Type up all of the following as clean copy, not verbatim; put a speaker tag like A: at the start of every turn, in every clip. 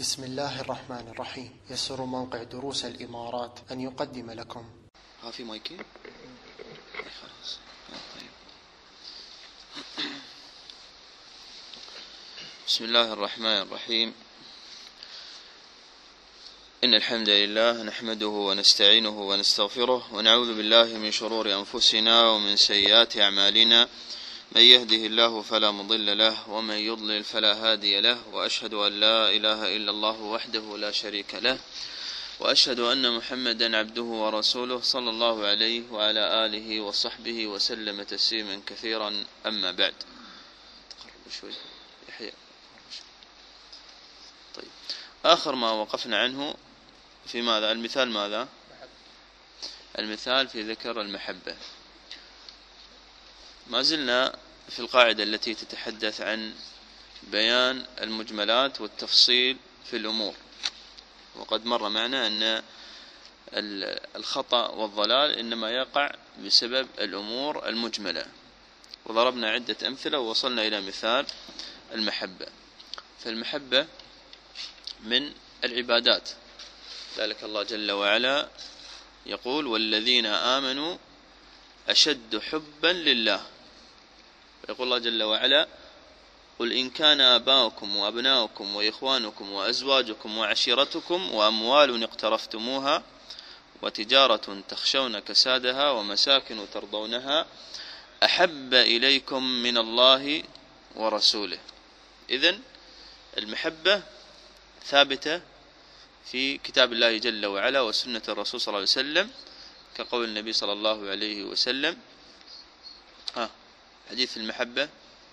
A: بسم الله الرحمن الرحيم. يسر موقع دروس الإمارات أن يقدم لكم.
B: في مايكين؟ خلاص. طيب. بسم الله الرحمن الرحيم. إن الحمد لله نحمده ونستعينه ونستغفره ونعوذ بالله من شرور أنفسنا ومن سيئات أعمالنا. من يهده الله فلا مضل له ومن يضلل فلا هادي له، وأشهد أن لا إله إلا الله وحده لا شريك له، وأشهد أن محمدا عبده ورسوله صلى الله عليه وعلى آله وصحبه وسلم تسليما كثيرا. أما بعد. تقرب شوي يحيى. طيب، آخر ما وقفنا عنه في ماذا؟ المثال ماذا؟ المثال في ذكر المحبة. ما زلنا في القاعدة التي تتحدث عن بيان المجملات والتفصيل في الأمور، وقد مر معنا أن الخطأ والضلال إنما يقع بسبب الأمور المجملة، وضربنا عدة أمثلة ووصلنا إلى مثال المحبة. فالمحبة من العبادات، ذلك الله جل وعلا يقول: والذين آمنوا أشد حبا لله. يقول الله جل وعلا: قل إن كان آباؤكم وأبناؤكم وإخوانكم وأزواجكم وعشيرتكم وأموال اقترفتموها وتجارة تخشون كسادها ومساكن ترضونها أحب إليكم من الله ورسوله. إذن المحبة ثابتة في كتاب الله جل وعلا وسنة الرسول صلى الله عليه وسلم، كقول النبي صلى الله عليه وسلم حديث المحبة: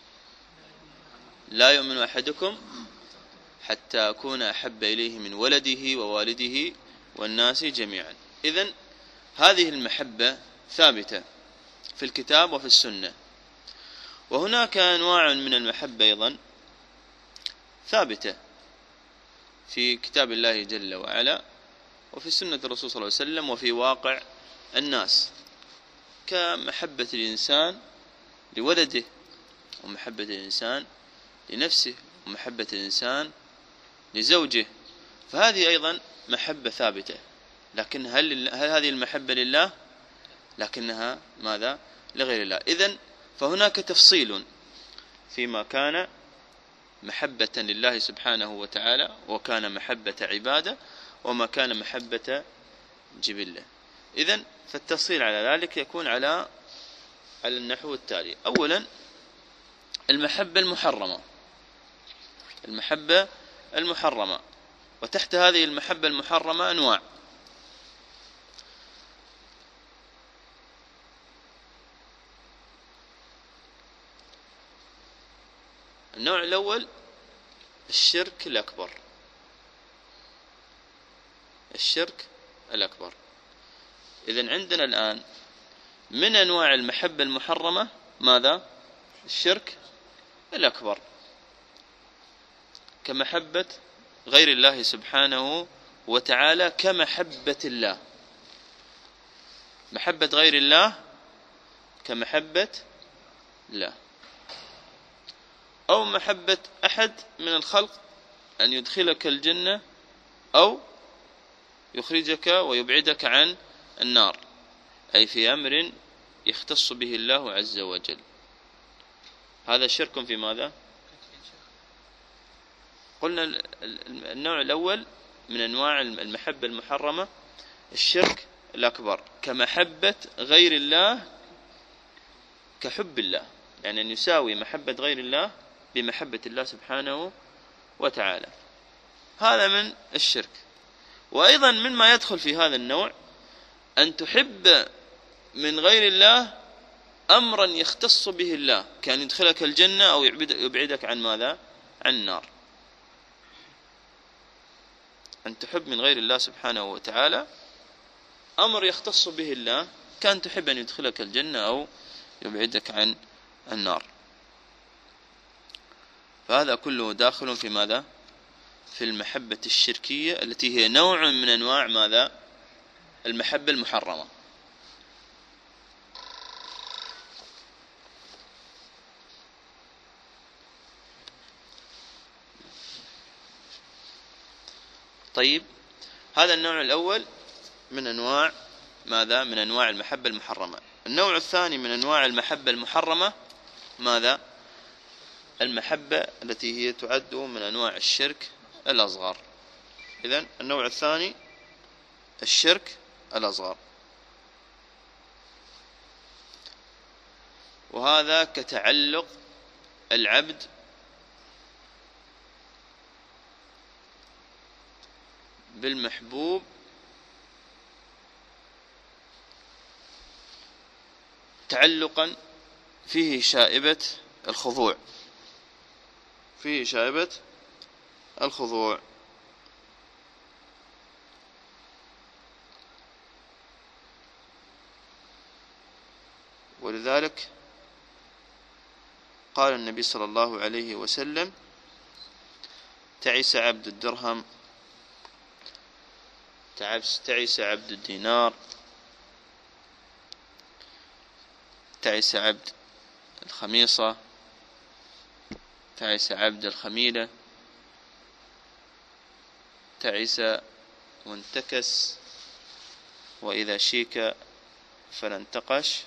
B: لا يؤمن أحدكم حتى أكون أحب إليه من ولده ووالده والناس جميعا. إذن هذه المحبة ثابتة في الكتاب وفي السنة. وهناك أنواع من المحبة أيضا ثابتة في كتاب الله جل وعلا وفي سنة الرسول صلى الله عليه وسلم وفي واقع الناس، كمحبة الإنسان لولده، ومحبة الإنسان لنفسه، ومحبة الإنسان لزوجه. فهذه أيضا محبة ثابتة. لكن هل هذه المحبة لله؟ لكنها ماذا؟ لغير الله. إذن فهناك تفصيل فيما كان محبة لله سبحانه وتعالى وكان محبة عبادة، وما كان محبة جبلة. إذن فالتفصيل على ذلك يكون على النحو التالي: أولا المحبة المحرمة. المحبة المحرمة، وتحت هذه المحبة المحرمة أنواع. النوع الأول الشرك الأكبر. الشرك الأكبر. إذن عندنا الآن من أنواع المحبة المحرمة ماذا؟ الشرك الأكبر، كمحبة غير الله سبحانه وتعالى كمحبة الله. محبة غير الله كمحبة الله، أو محبة أحد من الخلق أن يدخلك الجنة أو يخرجك ويبعدك عن النار، أي في أمر يختص به الله عز وجل. هذا شرك في ماذا؟ قلنا النوع الأول من أنواع المحبة المحرمة الشرك الأكبر، كمحبة غير الله كحب الله، يعني أن يساوي محبة غير الله بمحبة الله سبحانه وتعالى. هذا من الشرك. وأيضا مما يدخل في هذا النوع أن تحب من غير الله أمرا يختص به الله، كان يدخلك الجنة أو يبعدك عن ماذا؟ عن النار. أن تحب من غير الله سبحانه وتعالى أمر يختص به الله، كان تحب أن يدخلك الجنة أو يبعدك عن النار. فهذا كله داخل في ماذا؟ في المحبة الشركية التي هي نوع من أنواع ماذا؟ المحبة المحرمة. طيب، هذا النوع الأول من أنواع ماذا؟ من أنواع المحبة المحرمة. النوع الثاني من أنواع المحبة المحرمة ماذا؟ المحبة التي هي تعد من أنواع الشرك الأصغر. إذن النوع الثاني الشرك الأصغر، وهذا كتعلق العبد بالمحبوب تعلقا فيه شائبة الخضوع، فيه شائبة الخضوع. ولذلك قال النبي صلى الله عليه وسلم: تعس عبد الدرهم، تعس عبد الدينار، تعس عبد الخميصة، تعس عبد الخميلة، تعس وانتكس، وإذا شيك فلا انتقش.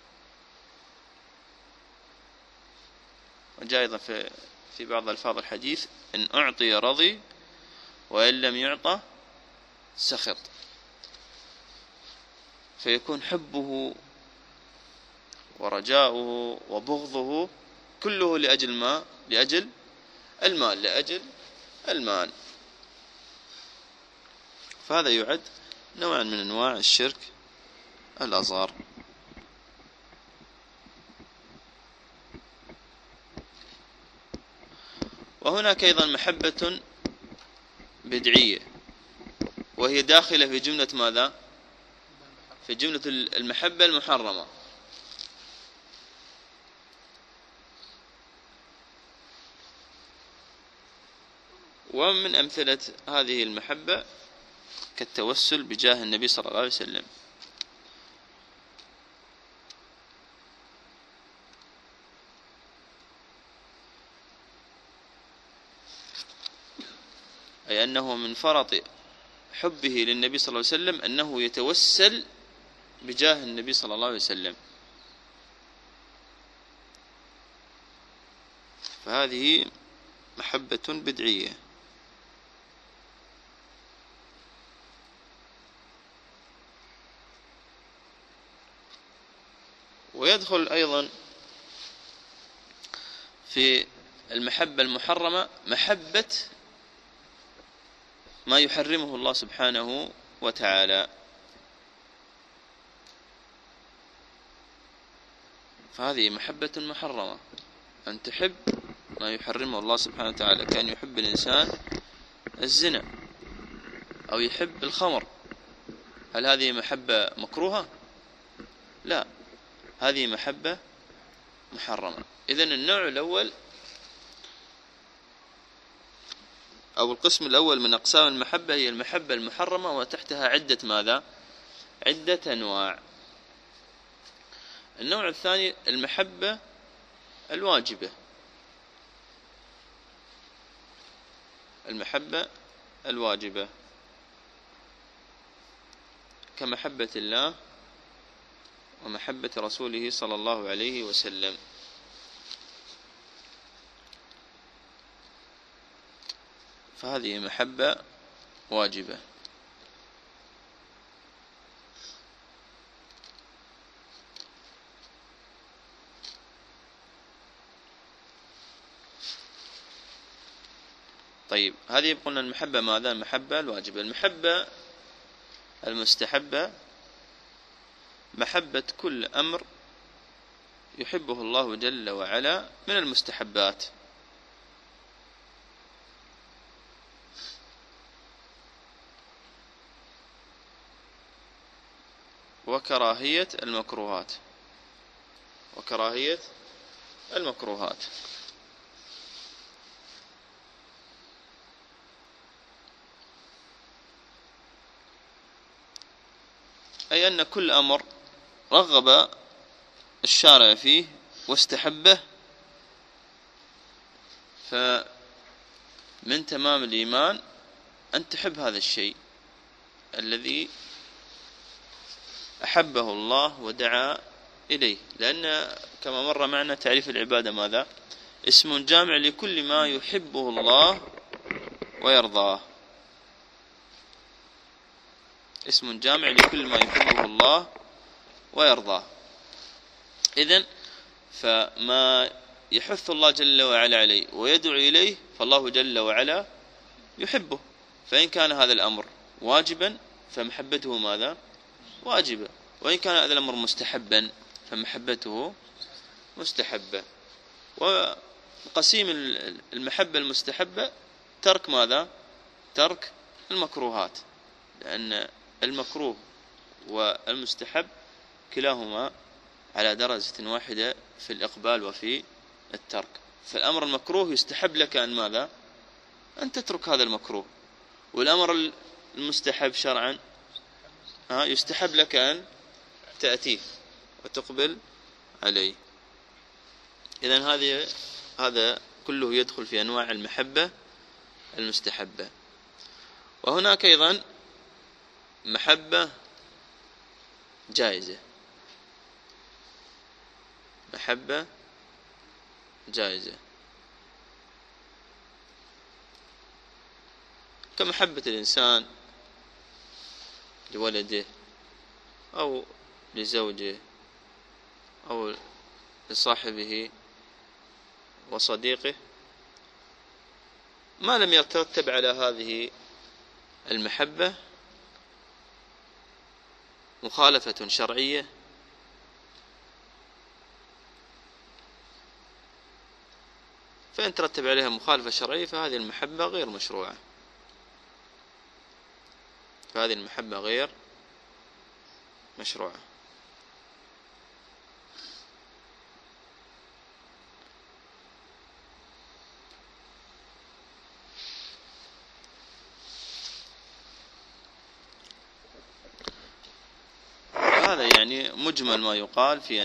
B: وجاء أيضا في بعض ألفاظ الحديث: إن أعطي رضي وإن لم يعطى سخط. فيكون حبه ورجاؤه وبغضه كله لأجل ما؟ لأجل المال، لأجل المال. فهذا يعد نوعا من أنواع الشرك الأصغر. وهناك أيضا محبة بدعية، وهي داخلة في جملة ماذا؟ في جملة المحبة المحرمة. ومن أمثلة هذه المحبة كالتوسل بجاه النبي صلى الله عليه وسلم. أي أنه من فرط حبه للنبي صلى الله عليه وسلم أنه يتوسل بجاه النبي صلى الله عليه وسلم. فهذه محبة بدعية. ويدخل أيضا في المحبة المحرمة محبة ما يحرمه الله سبحانه وتعالى. فهذه محبة محرمة، أن تحب ما يحرمه الله سبحانه وتعالى، كان يحب الإنسان الزنا أو يحب الخمر. هل هذه محبة مكروهة؟ لا، هذه محبة محرمة. إذن النوع الأول أو القسم الأول من أقسام المحبة هي المحبة المحرمة، وتحتها عدة ماذا؟ عدة أنواع. النوع الثاني المحبة الواجبة، المحبة الواجبة كمحبة الله ومحبة رسوله صلى الله عليه وسلم. فهذه محبة واجبة. طيب، هذه قلنا المحبة ماذا؟ المحبة الواجبة. المحبة المستحبة محبة كل أمر يحبه الله جل وعلا من المستحبات، وكراهية المكروهات، وكراهية المكروهات. أي أن كل أمر رغب الشارع فيه واستحبه فمن تمام الإيمان أن تحب هذا الشيء الذي أحبه الله ودعا إليه، لأن كما مر معنا تعريف العبادة ماذا؟ اسم جامع لكل ما يحبه الله ويرضاه، اسم جامع لكل ما يحبه الله ويرضاه. إذن فما يحث الله جل وعلا عليه ويدعو إليه فالله جل وعلا يحبه، فإن كان هذا الأمر واجبا فمحبته ماذا؟ واجبة، وإن كان هذا الأمر مستحبا فمحبته مستحبة. وقسيم المحبة المستحبة ترك ماذا؟ ترك المكروهات، لأن المكروه والمستحب كلاهما على درجة واحدة في الإقبال وفي الترك. فالأمر المكروه يستحب لك أن ماذا؟ أن تترك هذا المكروه، والأمر المستحب شرعا يستحب لك أن تأتيه وتقبل عليه. إذن هذا كله يدخل في أنواع المحبة المستحبة. وهناك أيضا محبة جائزة، محبة جائزة كمحبة الإنسان لولده أو لزوجه أو لصاحبه وصديقه، ما لم يترتب على هذه المحبة مخالفة شرعية فإن ترتب عليها مخالفة شرعية فهذه المحبة غير مشروعة، فهذه المحبة غير مشروعة. هذا يعني مجمل ما يقال في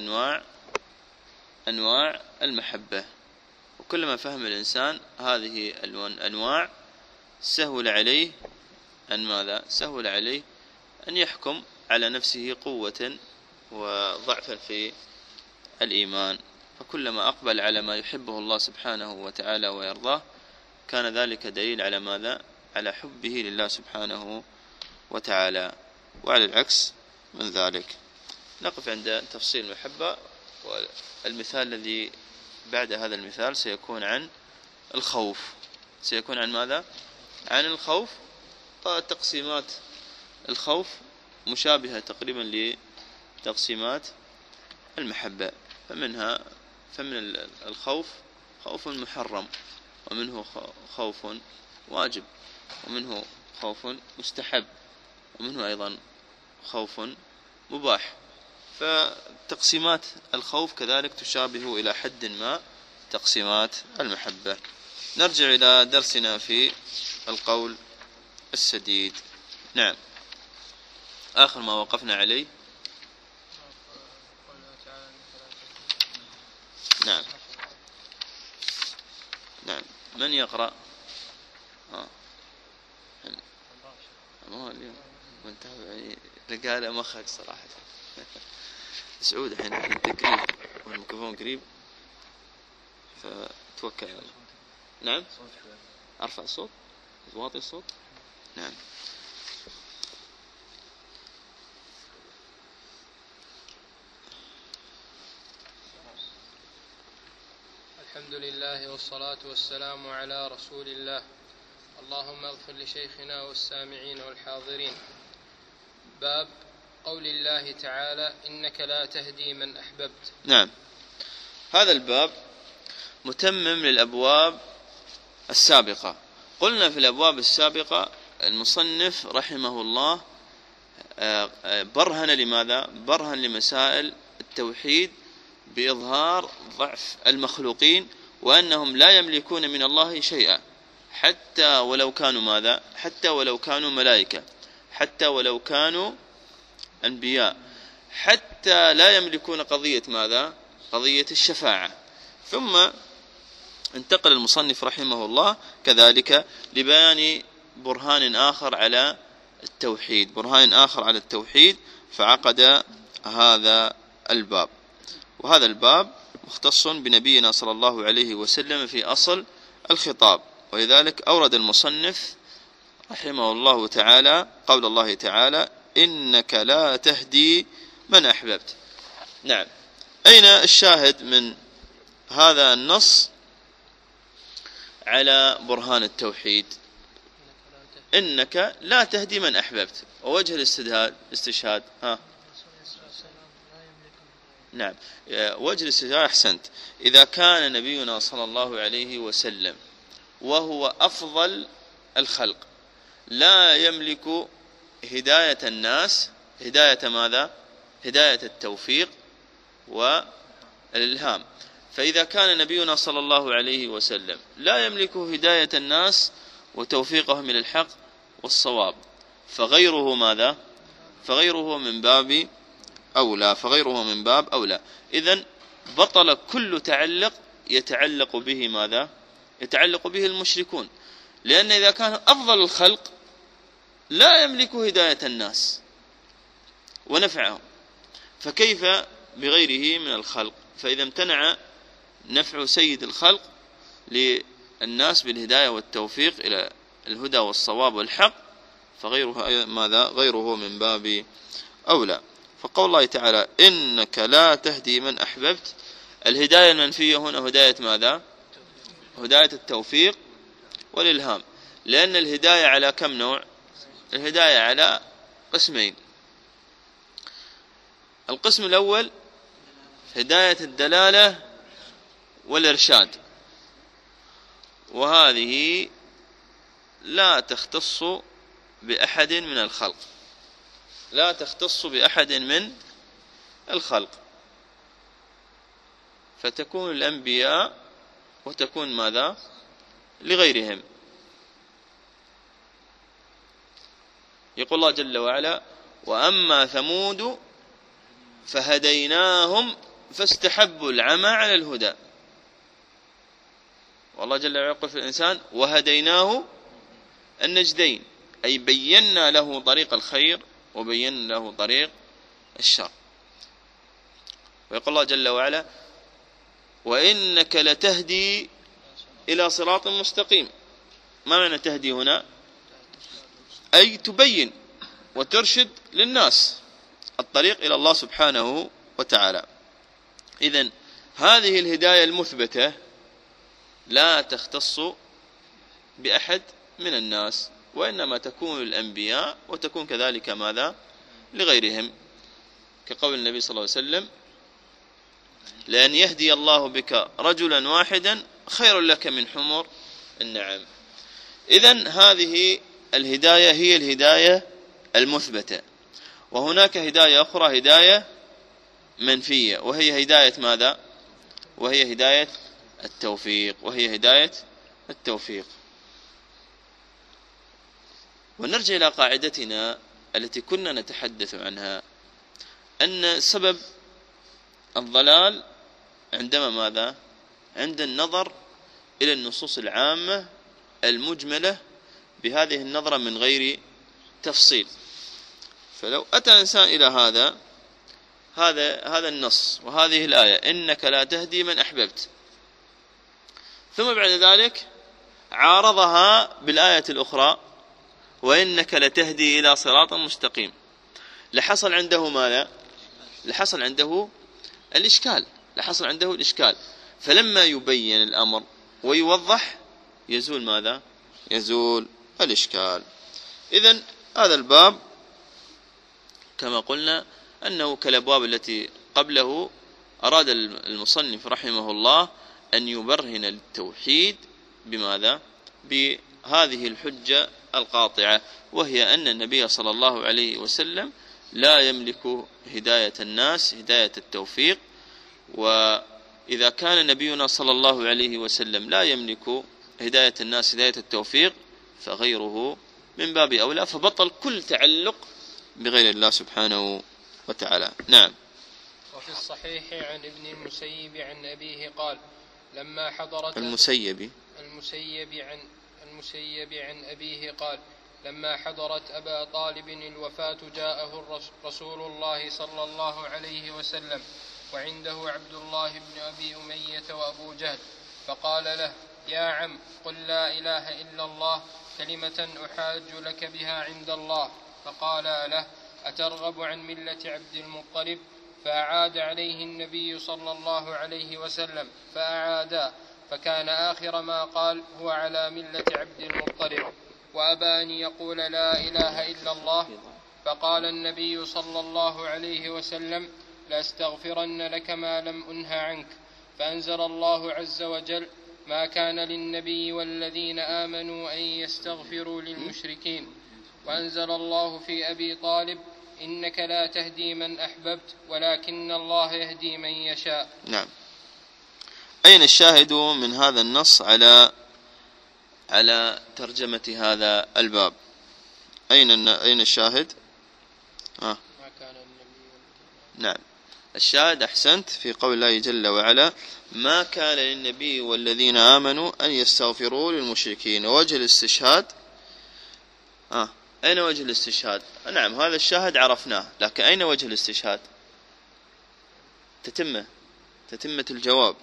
B: أنواع المحبة. وكلما فهم الإنسان هذه الأنواع سهل عليه أن ماذا؟ سهل عليه أن يحكم على نفسه قوة وضعفا في الإيمان. فكلما أقبل على ما يحبه الله سبحانه وتعالى ويرضاه كان ذلك دليل على ماذا؟ على حبه لله سبحانه وتعالى، وعلى العكس من ذلك. نقف عند تفصيل المحبة، والمثال الذي بعد هذا المثال سيكون عن الخوف. سيكون عن ماذا؟ عن الخوف. تقسيمات الخوف مشابهة تقريبا لتقسيمات المحبة، فمن الخوف خوف محرم، ومنه خوف واجب، ومنه خوف مستحب، ومنه أيضا خوف مباح. فتقسيمات الخوف كذلك تشابه إلى حد ما تقسيمات المحبة. نرجع إلى درسنا في القول السديد. نعم، آخر ما وقفنا عليه. نعم نعم، من يقرأ؟ ما اليوم منتهى رجال مخك صراحة. سعود الحين انت قريب والميكروفون قريب فتوكل عليه. نعم، ارفع الصوت، واطي الصوت. نعم.
C: الحمد لله والصلاة والسلام على رسول الله. اللهم اغفر لشيخنا والسامعين والحاضرين. باب قول الله تعالى: إنك لا تهدي من أحببت.
B: نعم، هذا الباب متمم للأبواب السابقة. قلنا في الأبواب السابقة المصنف رحمه الله برهن لماذا؟ برهن لمسائل التوحيد بإظهار ضعف المخلوقين، وأنهم لا يملكون من الله شيئا، حتى ولو كانوا ماذا؟ حتى ولو كانوا ملائكة، حتى ولو كانوا أنبياء، حتى لا يملكون قضية ماذا؟ قضية الشفاعة. ثم انتقل المصنف رحمه الله كذلك لبيان برهان آخر على التوحيد، برهان آخر على التوحيد، فعقد هذا الباب. وهذا الباب مختص بنبينا صلى الله عليه وسلم في أصل الخطاب، ولذلك أورد المصنف رحمه الله تعالى قول الله تعالى: إنك لا تهدي من أحببت. نعم، أين الشاهد من هذا النص على برهان التوحيد؟ إنك لا تهدي من أحببت. ووجه الاستشهاد نعم، وجه الاستشهاد أحسنت. إذا كان نبينا صلى الله عليه وسلم وهو أفضل الخلق لا يملك هداية الناس، هداية ماذا؟ هداية التوفيق والإلهام. فإذا كان نبينا صلى الله عليه وسلم لا يملك هداية الناس وتوفيقهم إلى الحق والصواب، فغيره ماذا؟ فغيره من باب أولى، فغيره من باب أولى. إذن بطل كل تعلق يتعلق به ماذا؟ يتعلق به المشركون، لأن إذا كان أفضل الخلق لا يملك هداية الناس ونفعهم، فكيف بغيره من الخلق؟ فإذا امتنع نفع سيد الخلق للناس بالهداية والتوفيق إلى الهدى والصواب والحق، فغيره ماذا؟ غيره من باب أولى. فقول الله تعالى: إنك لا تهدي من أحببت، الهداية المنفية هنا هداية ماذا؟ هداية التوفيق والإلهام، لأن الهداية على كم نوع؟ الهداية على قسمين. القسم الأول هداية الدلالة والإرشاد، وهذه لا تختص بأحد من الخلق، لا تختص بأحد من الخلق، فتكون الأنبياء وتكون ماذا؟ لغيرهم. يقول الله جل وعلا: وأما ثمود فهديناهم فاستحبوا العمى على الهدى. والله جل وعلا يقول في الإنسان: وهديناه النجدين، أي بينا له طريق الخير وبينا له طريق الشر. ويقول الله جل وعلا: وإنك لتهدي إلى صراط مستقيم. ما معنى تهدي هنا؟ أي تبين وترشد للناس الطريق إلى الله سبحانه وتعالى. إذن هذه الهداية المثبتة لا تختص بأحد من الناس، وإنما تكون للأنبياء وتكون كذلك ماذا؟ لغيرهم، كقول النبي صلى الله عليه وسلم: لأن يهدي الله بك رجلا واحدا خير لك من حمر النعم. إذن هذه الهداية هي الهداية المثبتة. وهناك هداية أخرى، هداية منفية، وهي هداية ماذا؟ وهي هداية التوفيق، وهي هداية التوفيق. ونرجع إلى قاعدتنا التي كنا نتحدث عنها، أن سبب الضلال عندما ماذا؟ عند النظر إلى النصوص العامة المجملة بهذه النظرة من غير تفصيل. فلو أتى إنسان إلى هذا النص وهذه الآية: إنك لا تهدي من أحببت، ثم بعد ذلك عارضها بالآية الأخرى: وإنك لتهدي إلى صراط مستقيم، لحصل عنده ماذا؟ لحصل عنده الإشكال، لحصل عنده الإشكال. فلما يبين الأمر ويوضح يزول ماذا؟ يزول الإشكال. إذن هذا الباب كما قلنا أنه كالأبواب التي قبله أراد المصنف رحمه الله أن يبرهن التوحيد بماذا؟ بهذه الحجة القاطعة، وهي أن النبي صلى الله عليه وسلم لا يملك هداية الناس، هداية التوفيق. وإذا كان نبينا صلى الله عليه وسلم لا يملك هداية الناس، هداية التوفيق، فغيره من باب أولى، فبطل كل تعلق بغير الله سبحانه وتعالى. نعم.
C: وفي الصحيح عن ابن المسيب عن أبيه قال: لما حضرت
B: المسيب
C: عن المسيب عن أبيه قال: لما حضرت أبا طالب الوفاة جاءه رسول الله صلى الله عليه وسلم وعنده عبد الله بن أبي أمية وأبو جهل، فقال له: يا عم، قل لا إله إلا الله كلمة أحاج لك بها عند الله. فقال له: أترغب عن ملة عبد المطلب؟ فأعاد عليه النبي صلى الله عليه وسلم فأعادا، فكان آخر ما قال: هو على ملة عبد المطلب، وأبى أن يقول لا إله إلا الله. فقال النبي صلى الله عليه وسلم: لأستغفرن لك ما لم أنه عنك. فأنزل الله عز وجل: ما كان للنبي والذين آمنوا أن يستغفروا للمشركين. وأنزل الله في أبي طالب: إنك لا تهدي من أحببت ولكن الله يهدي من يشاء.
B: نعم. أين الشاهد من هذا النص على ترجمة هذا الباب؟ أين الشاهد؟
C: ما كان النبي.
B: نعم، الشاهد أحسنت في قول الله جل وعلا: ما كان للنبي والذين آمنوا أن يستغفروا للمشركين. وجه الاستشهاد أين وجه الاستشهاد؟ نعم، هذا الشاهد عرفناه، لكن أين وجه الاستشهاد؟ تتمة الجواب.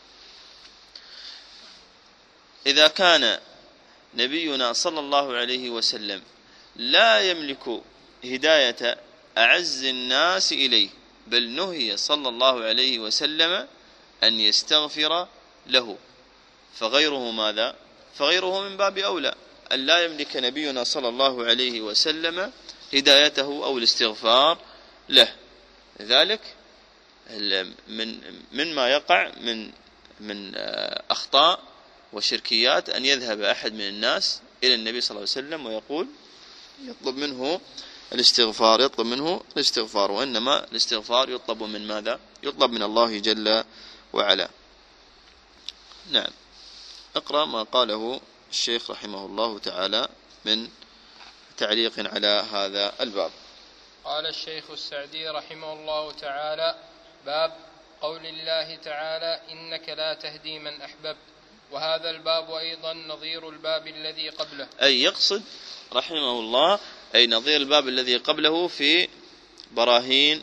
B: إذا كان نبينا صلى الله عليه وسلم لا يملك هداية أعز الناس إليه، بل نهي صلى الله عليه وسلم أن يستغفر له، فغيره ماذا؟ فغيره من باب أولى أن لا يملك نبينا صلى الله عليه وسلم هدايته أو الاستغفار له. لذلك مما يقع من أخطاء وشركيات أن يذهب أحد من الناس إلى النبي صلى الله عليه وسلم ويقول يطلب منه الاستغفار، وإنما الاستغفار يطلب من ماذا؟ يطلب من الله جل وعلا. نعم، اقرأ ما قاله الشيخ رحمه الله تعالى من تعليق على هذا الباب.
C: قال الشيخ السعدي رحمه الله تعالى: باب قول الله تعالى: إنك لا تهدي من أحببت. وهذا الباب أيضا نظير الباب الذي قبله،
B: أي يقصد رحمه الله أي نظير الباب الذي قبله في براهين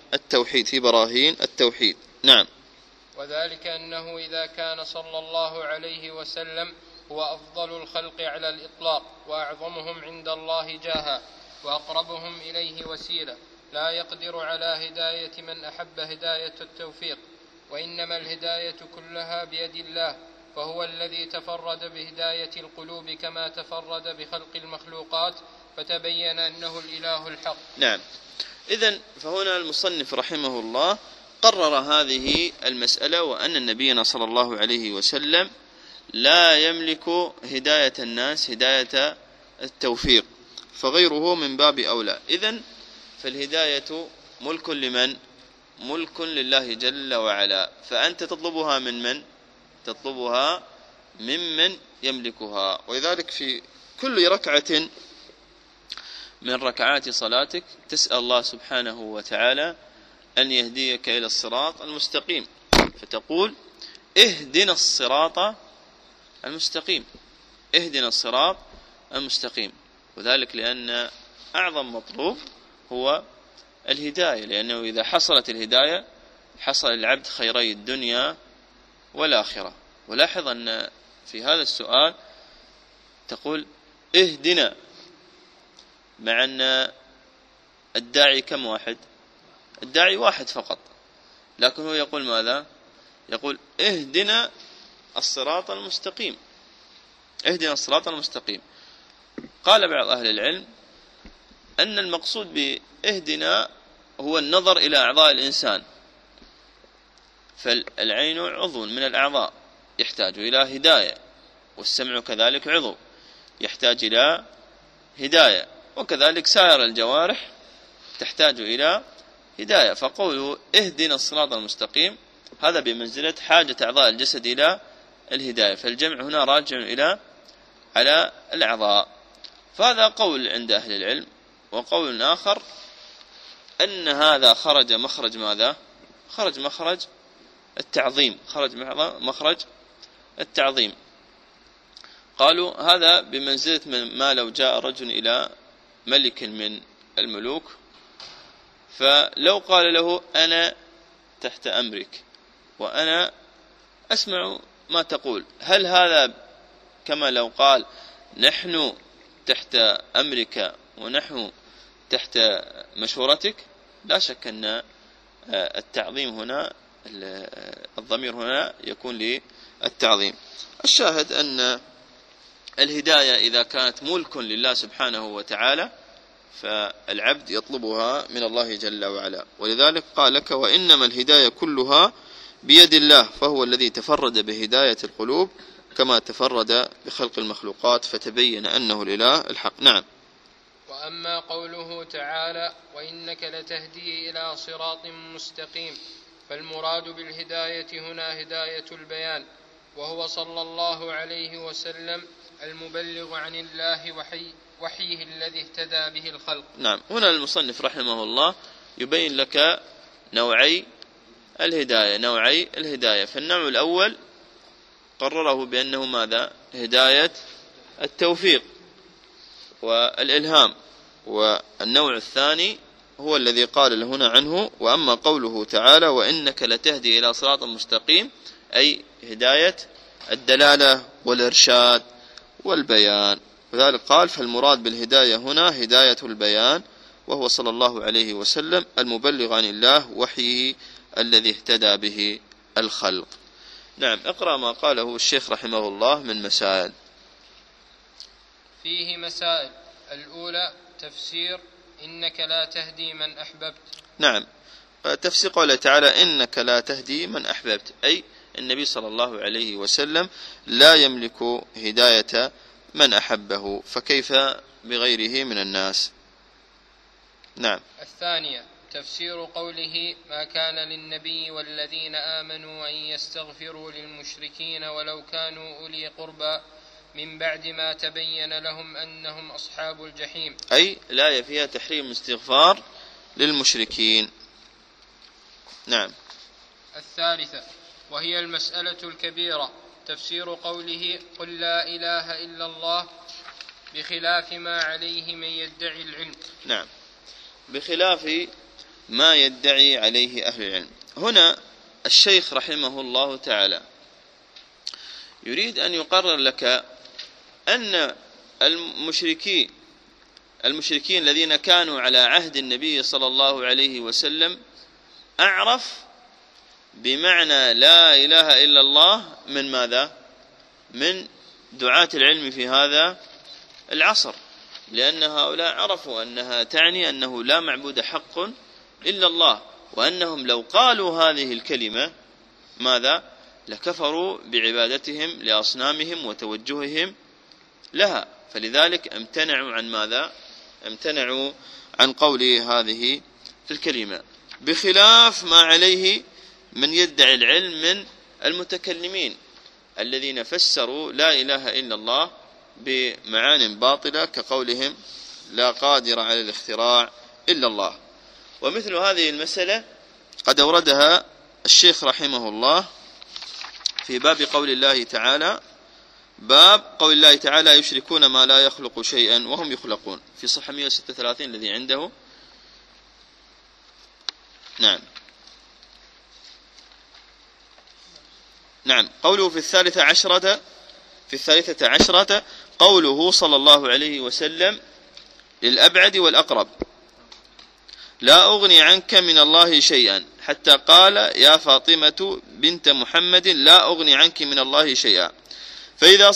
B: التوحيد. نعم.
C: وذلك أنه إذا كان صلى الله عليه وسلم هو أفضل الخلق على الإطلاق وأعظمهم عند الله جاها وأقربهم إليه وسيلة، لا يقدر على هداية من أحب هداية التوفيق، وإنما الهداية كلها بيد الله، فهو الذي تفرد بهداية القلوب كما تفرد بخلق المخلوقات، فتبين أنه الإله الحق.
B: نعم. إذن فهنا المصنف رحمه الله قرر هذه المسألة، وأن النبي صلى الله عليه وسلم لا يملك هداية الناس هداية التوفيق، فغيره من باب أولى. إذن فالهداية ملك لمن؟ ملك لله جل وعلا، فأنت تطلبها من من؟ تطلبها ممن يملكها. ولذلك في كل ركعة من ركعات صلاتك تسأل الله سبحانه وتعالى أن يهديك إلى الصراط المستقيم، فتقول: اهدنا الصراط المستقيم، اهدنا الصراط المستقيم. وذلك لأن أعظم مطلوب هو الهداية، لأنه إذا حصلت الهداية حصل العبد خيري الدنيا والآخرة. ولاحظ أن في هذا السؤال تقول اهدنا، مع أن الداعي كم واحد؟ الداعي واحد فقط، لكن هو يقول ماذا؟ يقول اهدنا الصراط المستقيم، اهدنا الصراط المستقيم. قال بعض أهل العلم أن المقصود باهدنا هو النظر إلى أعضاء الإنسان، فالعين عضو من الأعضاء يحتاج إلى هداية، والسمع كذلك عضو يحتاج إلى هداية، وكذلك سائر الجوارح تحتاج إلى هداية. فقوله اهدنا الصراط المستقيم هذا بمنزلة حاجة أعضاء الجسد إلى الهداية، فالجمع هنا راجع على الأعضاء. فهذا قول عند أهل العلم. وقول آخر أن هذا خرج مخرج ماذا؟ خرج مخرج التعظيم، خرج مخرج التعظيم. قالوا هذا بمنزلة ما لو جاء رجل إلى ملك من الملوك فلو قال له أنا تحت أمرك وأنا أسمع ما تقول، هل هذا كما لو قال نحن تحت أمرك ونحن تحت مشورتك؟ لا شك أن التعظيم هنا الضمير هنا يكون للتعظيم. الشاهد أن الهداية إذا كانت ملك لله سبحانه وتعالى فالعبد يطلبها من الله جل وعلا، ولذلك قال لك وإنما الهداية كلها بيد الله، فهو الذي تفرد بهداية القلوب كما تفرد بخلق المخلوقات فتبين أنه الإله الحق. نعم.
C: وأما قوله تعالى وإنك لتهدي إلى صراط مستقيم، فالمراد بالهداية هنا هداية البيان، وهو صلى الله عليه وسلم المبلغ عن الله وحيه الذي اهتدى به الخلق.
B: نعم. هنا المصنف رحمه الله يبين لك نوعي الهداية. فالنوع الأول قرره بأنه ماذا؟ هداية التوفيق والإلهام. والنوع الثاني هو الذي قال هنا عنه وأما قوله تعالى وإنك لتهدي إلى صراط مستقيم، أي هداية الدلالة والإرشاد والبيان. وذلك قال فالمراد بالهداية هنا هداية البيان، وهو صلى الله عليه وسلم المبلغ عن الله وحيه الذي اهتدى به الخلق. نعم. اقرأ ما قاله الشيخ رحمه الله من مسائل.
C: فيه مسائل. الأولى تفسير إنك لا تهدي من أحببت.
B: نعم. تفسير قوله تعالى إنك لا تهدي من أحببت، أي النبي صلى الله عليه وسلم لا يملك هداية من أحبه، فكيف بغيره من الناس. نعم.
C: الثانية تفسير قوله ما كان للنبي والذين آمنوا أن يستغفروا للمشركين ولو كانوا أولي قربى من بعد ما تبين لهم أنهم أصحاب الجحيم،
B: أي الآية فيها تحريم استغفار للمشركين. نعم.
C: الثالثة وهي المسألة الكبيرة تفسير قوله قل لا إله إلا الله بخلاف ما عليه من يدعي العلم.
B: نعم. بخلاف ما يدعي عليه أهل العلم. هنا الشيخ رحمه الله تعالى يريد أن يقرر لك أن المشركين الذين كانوا على عهد النبي صلى الله عليه وسلم أعرف بمعنى لا إله إلا الله من ماذا؟ من دعاة العلم في هذا العصر، لأن هؤلاء عرفوا أنها تعني أنه لا معبود حق إلا الله، وأنهم لو قالوا هذه الكلمة ماذا؟ لكفروا بعبادتهم لأصنامهم وتوجههم لها، فلذلك امتنعوا عن ماذا؟ امتنعوا عن قول هذه الكلمة، بخلاف ما عليه من يدعي العلم من المتكلمين الذين فسروا لا إله إلا الله بمعان باطلة كقولهم لا قادر على الاختراع إلا الله. ومثل هذه المسألة قد أوردها الشيخ رحمه الله في باب قول الله تعالى، باب قول الله تعالى يشركون ما لا يخلق شيئا وهم يخلقون، في صفحة 136 الذي عنده. نعم. نعم. قوله في الثالثة عشرة قوله صلى الله عليه وسلم للأبعد والأقرب لا أغني عنك من الله شيئا، حتى قال يا فاطمة بنت محمد لا أغني عنك من الله شيئا. فإذا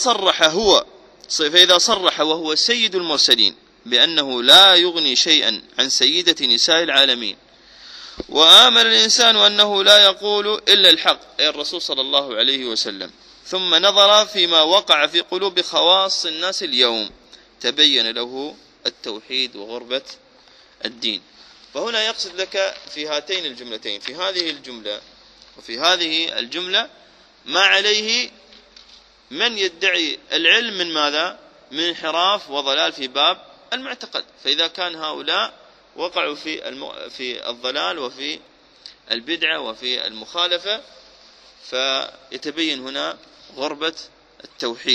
B: صرح وهو سيد المرسلين بأنه لا يغني شيئا عن سيدة نساء العالمين، وآمن الإنسان أنه لا يقول إلا الحق، أي الرسول صلى الله عليه وسلم، ثم نظر فيما وقع في قلوب خواص الناس اليوم تبين له التوحيد وغربة الدين. فهنا يقصد لك في هاتين الجملتين، في هذه الجملة وفي هذه الجملة، ما عليه من يدعي العلم من ماذا؟ من انحراف وضلال في باب المعتقد. فإذا كان هؤلاء وقعوا في الضلال وفي البدعة وفي المخالفة، فيتبين هنا غربة التوحيد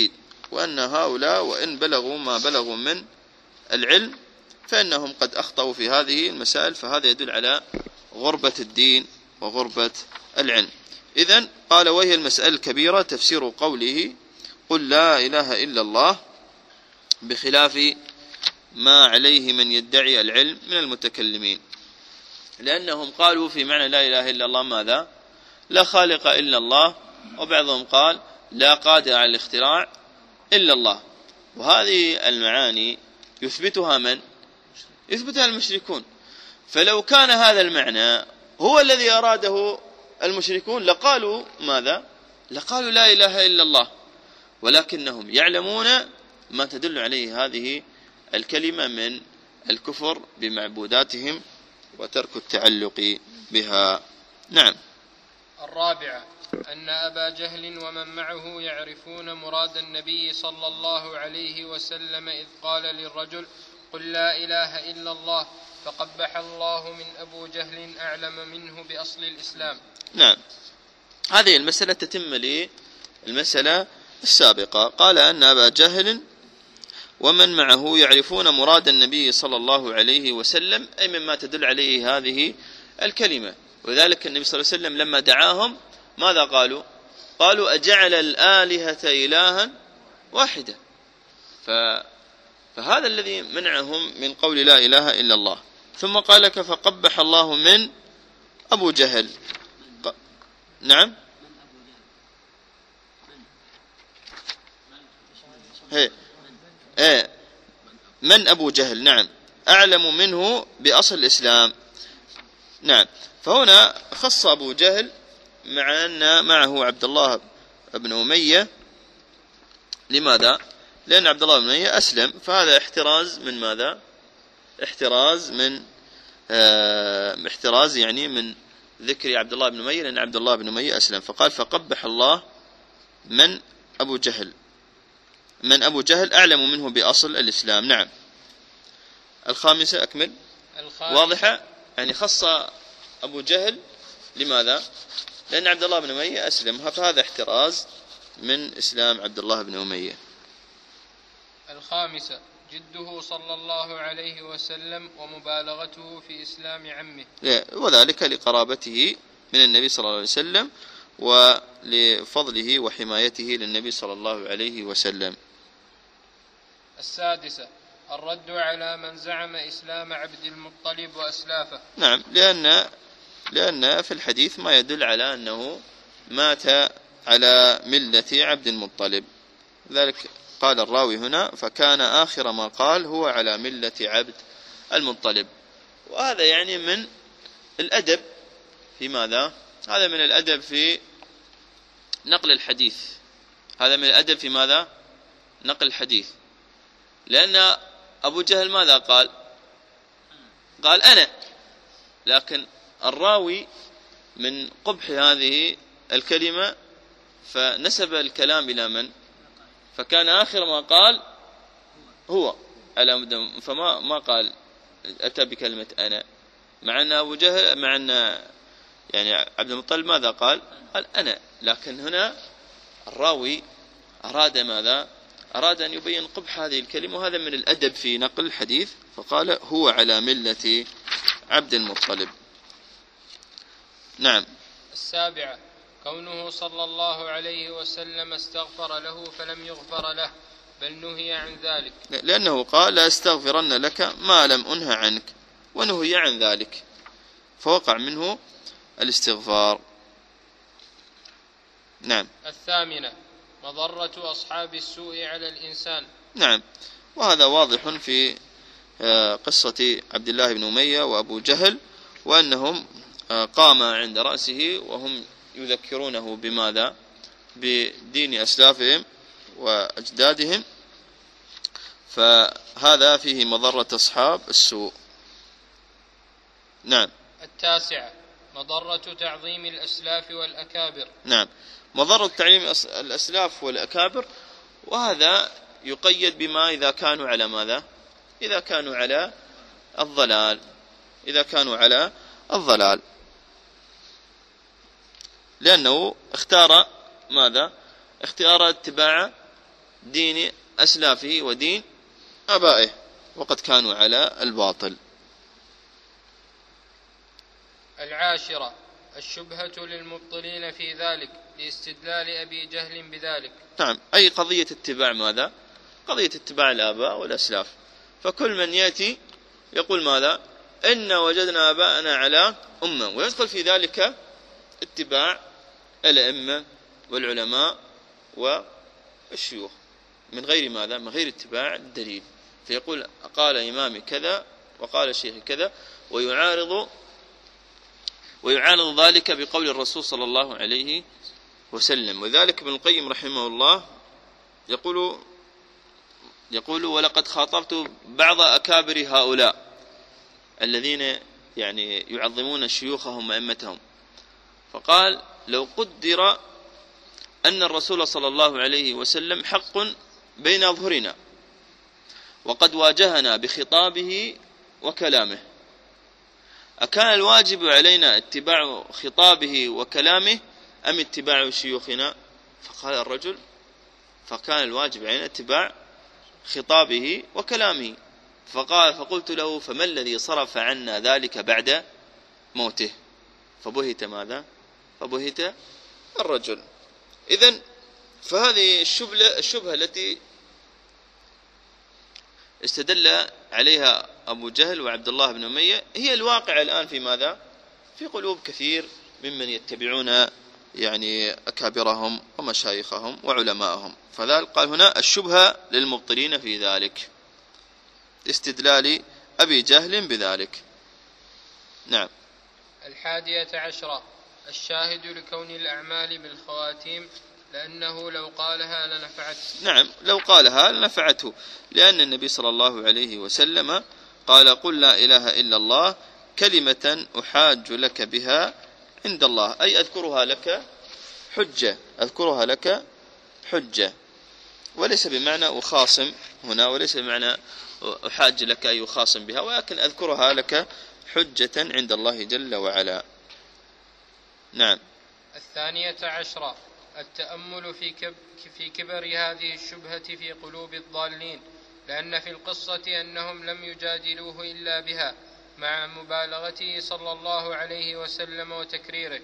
B: وأن هؤلاء وإن بلغوا ما بلغوا من العلم فإنهم قد أخطأوا في هذه المسائل، فهذا يدل على غربة الدين وغربة العلم. إذن قال وهي المسألة الكبيرة تفسير قوله قل لا إله إلا الله، بخلاف ما عليه من يدعي العلم من المتكلمين، لأنهم قالوا في معنى لا إله إلا الله ماذا؟ لا خالق إلا الله، وبعضهم قال لا قادر على الاختراع إلا الله. وهذه المعاني يثبتها من؟ يثبتها المشركون. فلو كان هذا المعنى هو الذي أراده المشركون لقالوا ماذا؟ لقالوا لا إله إلا الله، ولكنهم يعلمون ما تدل عليه هذه الكلمة من الكفر بمعبوداتهم وترك التعلق بها. نعم.
C: الرابعة أن أبا جهل ومن معه يعرفون مراد النبي صلى الله عليه وسلم إذ قال للرجل قل لا إله إلا الله، فقبح الله من أبو جهل أعلم منه بأصل الإسلام.
B: نعم، هذه المسألة تتم للمسألة السابقة. قال أن أبا جهل ومن معه يعرفون مراد النبي صلى الله عليه وسلم، أي مما تدل عليه هذه الكلمة. وذلك النبي صلى الله عليه وسلم لما دعاهم ماذا قالوا؟ قالوا أجعل الآلهة إلها واحدة. فهذا الذي منعهم من قول لا إله إلا الله. ثم قال لك فقبح الله من أبو جهل. نعم، من أبو جهل، نعم، أعلم منه بأصل الإسلام. نعم، فهنا خص أبو جهل مع أن معه عبد الله بن أمية. لماذا؟ لأن عبد الله بن أمية أسلم، فهذا احتراز من ماذا؟ احتراز يعني من ذكر عبد الله بن أمية، لأن عبد الله بن أمية أسلم، فقال فقبح الله من أبو جهل، من أبو جهل أعلم منه بأصل الإسلام. نعم. الخامسة أكمل. واضحة، يعني خص أبو جهل لماذا؟ لأن عبد الله بن أمية أسلم، فهذا احتراز من إسلام عبد الله بن أمية.
C: الخامسة جده صلى الله عليه وسلم ومبالغته في إسلام عمه،
B: وذلك لقرابته من النبي صلى الله عليه وسلم ولفضله وحمايته للنبي صلى الله عليه وسلم.
C: السادسة الرد على من زعم إسلام عبد المطلب وأسلافه.
B: نعم، لأن في الحديث ما يدل على أنه مات على ملة عبد المطلب، ذلك قال الراوي هنا فكان آخر ما قال هو على ملة عبد المطلب. وهذا يعني من الأدب في ماذا؟ هذا من الأدب في نقل الحديث. هذا من الأدب في ماذا؟ نقل الحديث. لأن أبو جهل ماذا قال؟ قال أنا، لكن الراوي من قبح هذه الكلمة فنسب الكلام إلى من؟ فكان آخر ما قال هو على مدى، فما قال أتى بكلمة أنا، مع أن أبو جهل مع أن يعني عبد المطلب ماذا قال؟ قال أنا، لكن هنا الراوي أراد ماذا؟ أراد أن يبين قبح هذه الكلمة، وهذا من الأدب في نقل الحديث، فقال هو على ملة عبد المطلب. نعم.
C: السابعة كونه صلى الله عليه وسلم استغفر له فلم يغفر له، بل نهي عن ذلك،
B: لأنه قال لا استغفرن لك ما لم أنه عنك، ونهي عن ذلك فوقع منه الاستغفار. نعم.
C: الثامنة مضرة أصحاب السوء على الإنسان.
B: نعم، وهذا واضح في قصة عبد الله بن أمية وأبو جهل، وأنهم قام عند رأسه وهم يذكرونه بماذا؟ بدين أسلافهم وأجدادهم، فهذا فيه مضرة أصحاب السوء. نعم.
C: التاسعة مضرة تعظيم الأسلاف والأكابر.
B: نعم، مضرة تعظيم الأسلاف والأكابر، وهذا يقيد بما إذا كانوا على ماذا؟ إذا كانوا على الضلال، إذا كانوا على الضلال، لأنه اختار ماذا؟ اختيار اتباع دين أسلافه ودين آبائه وقد كانوا على الباطل.
C: العاشرة الشبهة للمبطلين في ذلك لاستدلال أبي جهل بذلك.
B: نعم، أي قضية اتباع ماذا؟ قضية اتباع الآباء والأسلاف. فكل من يأتي يقول ماذا؟ إن وجدنا آباءنا على أمة، ويدخل في ذلك اتباع الأئمة والعلماء والشيوخ من غير ماذا؟ من غير اتباع الدليل. فيقول قال إمامي كذا وقال شيخ كذا، ويعارض ذلك بقول الرسول صلى الله عليه وسلم. وذلك ابن القيم رحمه الله يقول ولقد خاطبت بعض أكابر هؤلاء الذين يعني يعظمون شيوخهم وأئمتهم، فقال لو قدر أن الرسول صلى الله عليه وسلم حق بين أظهرنا وقد واجهنا بخطابه وكلامه، أكان الواجب علينا اتباع خطابه وكلامه أم اتباع شيوخنا؟ فقال الرجل فكان الواجب علينا اتباع خطابه وكلامه. فقلت له فما الذي صرف عنا ذلك بعد موته؟ فبهت ماذا؟ فبهت الرجل. إذن فهذه الشبهة التي استدل عليها أبو جهل وعبد الله بن أمية هي الواقع الآن في ماذا؟ في قلوب كثير ممن يتبعون يعني أكابرهم ومشايخهم وعلماءهم. فذلك قال هنا الشبهة للمبطلين في ذلك استدلال أبي جهل بذلك. نعم.
C: 11 الشاهد لكون الأعمال بالخواتيم لأنه لو قالها لنفعته.
B: نعم، لو قالها لنفعته، لأن النبي صلى الله عليه وسلم قال قل لا إله إلا الله كلمة أحاج لك بها عند الله، أي أذكرها لك حجة، وليس بمعنى أخاصم هنا، وليس بمعنى أحاج لك أي أخاصم بها، ولكن أذكرها لك حجة عند الله جل وعلا. نعم.
C: 12 التأمل في كبر هذه الشبهة في قلوب الضالين، لأن في القصة أنهم لم يجادلوه إلا بها مع مبالغته صلى الله عليه وسلم وتكريره،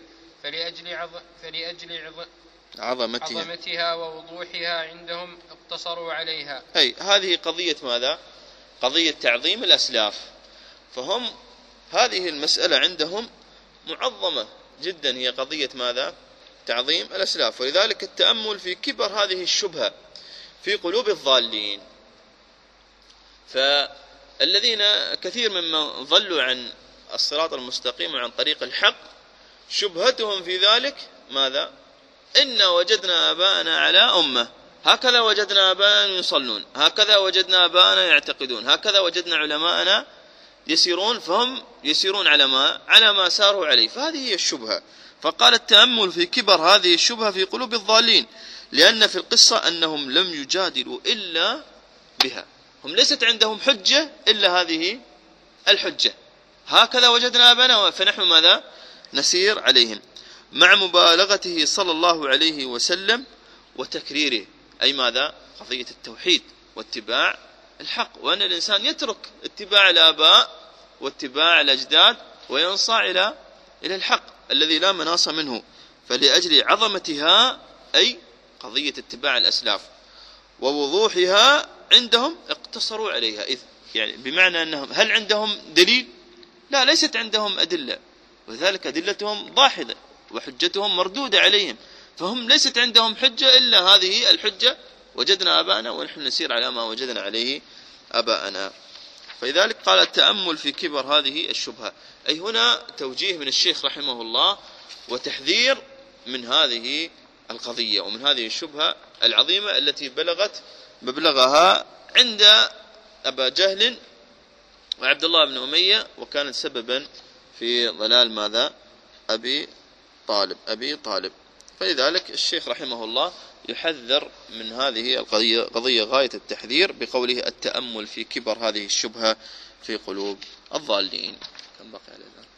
C: فلأجل عظمتها ووضوحها عندهم اقتصروا عليها.
B: أي هذه قضية ماذا؟ قضية تعظيم الأسلاف، فهم هذه المسألة عندهم معظمة جدا، هي قضية ماذا؟ تعظيم الأسلاف. ولذلك التأمل في كبر هذه الشبهة في قلوب الضالين، فالذين كثير ممن ضلوا عن الصراط المستقيم وعن طريق الحق شبهتهم في ذلك ماذا؟ إن وجدنا آباءنا على أمة، هكذا وجدنا آباءنا يصلون، هكذا وجدنا آباءنا يعتقدون، هكذا وجدنا علماءنا يسيرون، فهم يسيرون على ما ساروا عليه. فهذه هي الشبهة. فقال التأمل في كبر هذه الشبهة في قلوب الضالين، لأن في القصة أنهم لم يجادلوا إلا بها، هم ليست عندهم حجة إلا هذه الحجة، هكذا وجدنا آباءنا فنحن ماذا؟ نسير عليهم، مع مبالغته صلى الله عليه وسلم وتكريره، أي ماذا؟ قضية التوحيد واتباع الحق، وأن الإنسان يترك اتباع الآباء واتباع الأجداد وينصاع إلى الحق الذي لا مناص منه. فلأجل عظمتها أي قضية اتباع الأسلاف ووضوحها عندهم اقتصروا عليها، إذ يعني بمعنى أنهم هل عندهم دليل؟ لا، ليست عندهم أدلة، وذلك أدلتهم ضاحدة وحجتهم مردودة عليهم، فهم ليست عندهم حجة إلا هذه الحجة، وجدنا آباءنا ونحن نسير على ما وجدنا عليه آباءنا. فلذلك قال التأمل في كبر هذه الشبهة، أي هنا توجيه من الشيخ رحمه الله وتحذير من هذه القضية ومن هذه الشبهة العظيمة التي بلغت مبلغها عند أبا جهل وعبد الله بن أمية، وكانت سببا في ضلال ماذا؟ أبي طالب. فلذلك الشيخ رحمه الله يحذر من هذه القضية غاية التحذير بقوله التأمل في كبر هذه الشبهة في قلوب الضالين. كم بقي علينا؟